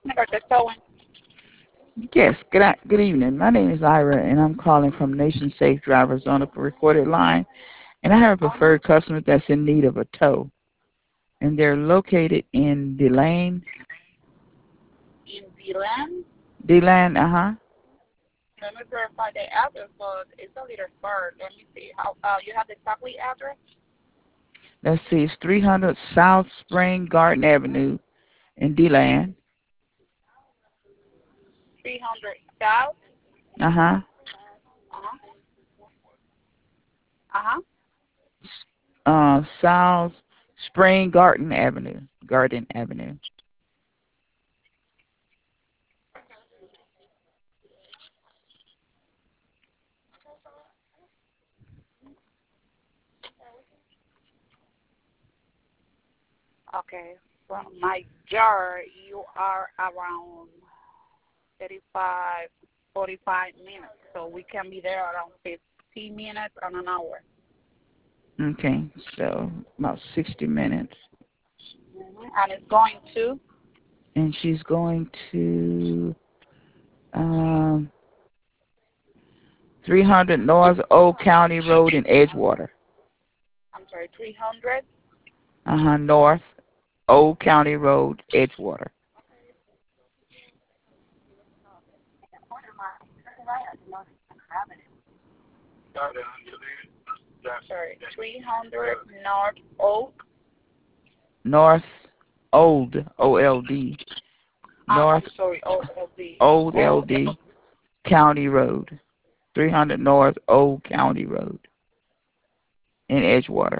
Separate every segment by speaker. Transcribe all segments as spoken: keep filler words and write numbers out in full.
Speaker 1: Yes, good, a- good evening. My name is Ira, and I'm calling from Nation Safe Drivers on a recorded line. And I have a preferred customer that's in need of a tow, and they're located in DeLane.
Speaker 2: In Zealand.
Speaker 1: DeLane, uh huh.
Speaker 2: Let me verify the address, but it's a little far. Let me see. How uh, you have the exactly address?
Speaker 1: Let's see, it's three hundred South Spring Garden Avenue in DeLane.
Speaker 2: three hundred South.
Speaker 1: Uh huh.
Speaker 2: Uh-huh. Uh-huh.
Speaker 1: Uh, South Spring Garden Avenue. Garden Avenue.
Speaker 2: Okay. From my jar, you are around thirty-five, forty-five minutes. So we can be there around fifteen minutes and an hour.
Speaker 1: Okay, so about sixty minutes.
Speaker 2: Mhm. And it's going to,
Speaker 1: And she's going to um, three hundred North Old County Road in Edgewater.
Speaker 2: I'm sorry, three hundred.
Speaker 1: Uh-huh, North Old County Road, Edgewater.
Speaker 2: Sorry, three hundred North Oak.
Speaker 1: North Old, O L D.
Speaker 2: Uh, I'm
Speaker 1: North
Speaker 2: sorry, O L D.
Speaker 1: Old
Speaker 2: O
Speaker 1: L D County Road. three hundred North Old County Road in Edgewater.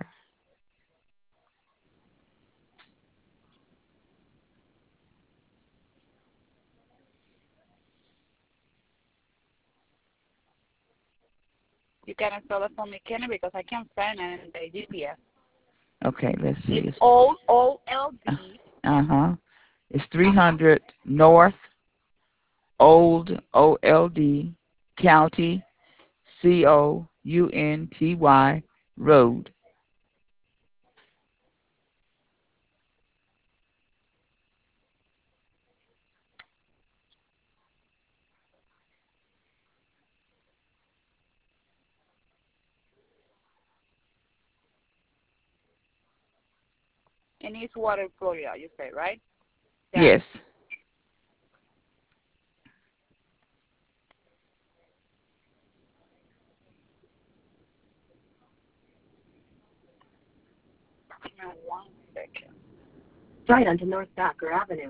Speaker 2: You can spell it for me, Kenny, because I can't find it in the G P S.
Speaker 1: Okay, let's see.
Speaker 2: It's
Speaker 1: It's,
Speaker 2: O O L
Speaker 1: uh,
Speaker 2: D.
Speaker 1: uh-huh. It's
Speaker 2: Uh-huh.
Speaker 1: three hundred North Old O L D County C O U N T Y Road.
Speaker 2: In Eastwater, Florida, you say, right? Got it.
Speaker 1: Yes.
Speaker 2: Now, one second.
Speaker 3: Right onto North Docker Avenue.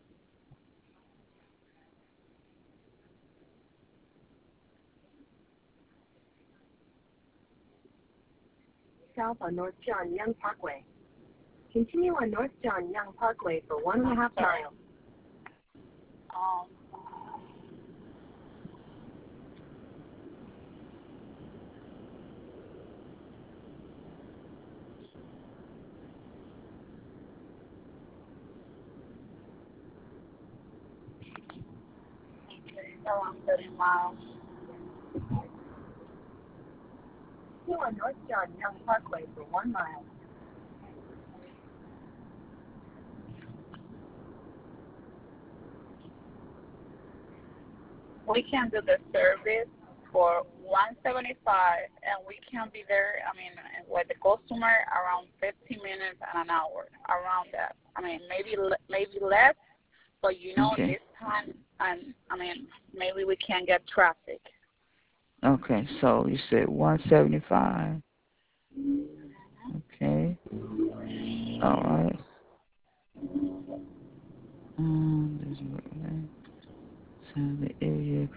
Speaker 3: South on North John Young Parkway. Continue on North John Young Parkway for one and a half
Speaker 2: Sorry.
Speaker 3: miles.
Speaker 2: Um, okay, around thirty miles.
Speaker 3: Continue on North John Young Parkway for one mile.
Speaker 2: We can do the service for one seventy-five, and we can be there. I mean, with the customer around fifteen minutes and an hour, around that. I mean, maybe le- maybe less, but you know
Speaker 1: Okay.
Speaker 2: this time, and I mean, maybe we can get traffic.
Speaker 1: Okay. So you said one seventy-five. Okay. All right. Um, there's a sound the area.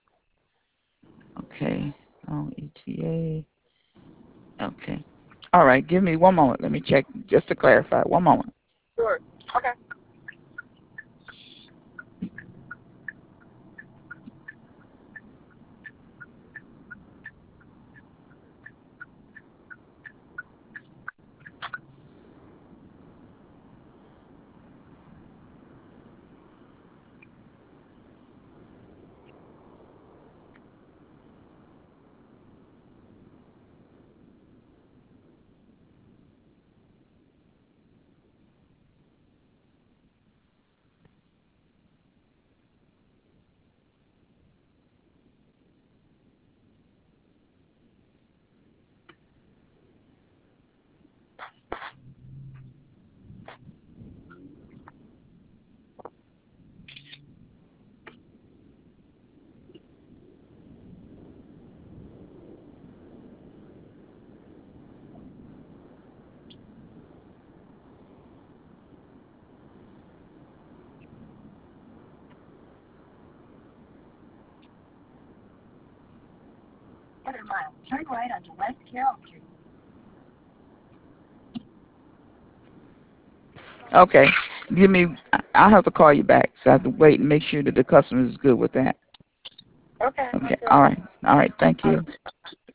Speaker 1: Okay. On E T A. Okay. All right. Give me one moment. Let me check just to clarify. One moment.
Speaker 2: Sure. Okay.
Speaker 3: quarter mile. Turn right onto West Carroll Street.
Speaker 1: Okay. Give me, I'll have to call you back. So I have to wait and make sure that the customer is good with that.
Speaker 2: Okay, no
Speaker 1: Okay. All
Speaker 2: problem.
Speaker 1: right. All right. Thank
Speaker 2: All
Speaker 1: you.
Speaker 2: right.